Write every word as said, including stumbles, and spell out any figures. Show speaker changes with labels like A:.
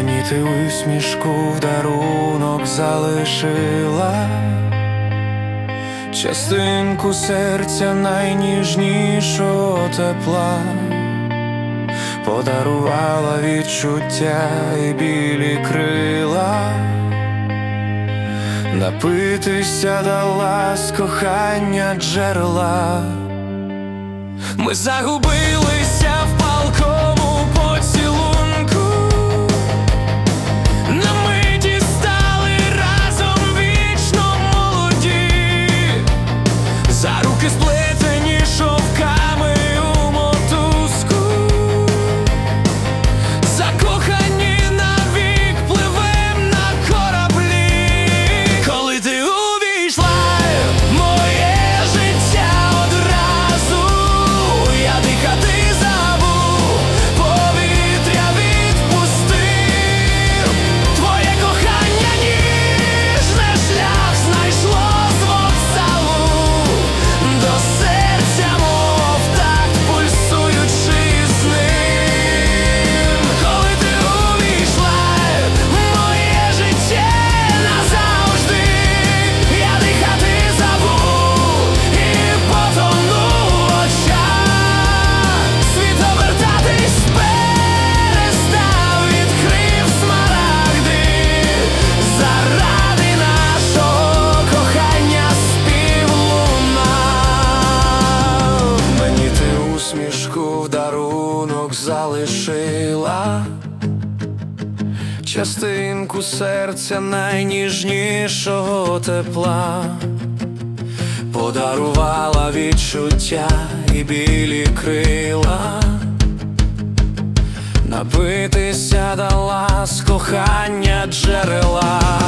A: Мені ти усмішку в дарунок залишила, частинку серця найніжнішого тепла, подарувала відчуття і білі крила, напитися дала з кохання джерела. Ми загубилися в палкому поцілунку, на миті стали разом вічно молоді, за руки сплетені шовками у мотузку, закохані навік пливем на кораблі. Коли ти увійшла в моє життя одразу, я дихати забув, повітря відпустив. Твоє кохання ніжне шлях знайшло з вокзалу до серця, мов так пульсуючи з ним. Коли ти увійшла в моє життя назавжди, я дихати забув і потонув в очах. Світ обертатись перестав, відкрив смарагди, заради нашого кохання спів лунав. Мені ти усмішку в дарунок залишила, частинку серця найніжнішого тепла, подарувала відчуття і білі крила, напитися дала з кохання джерела.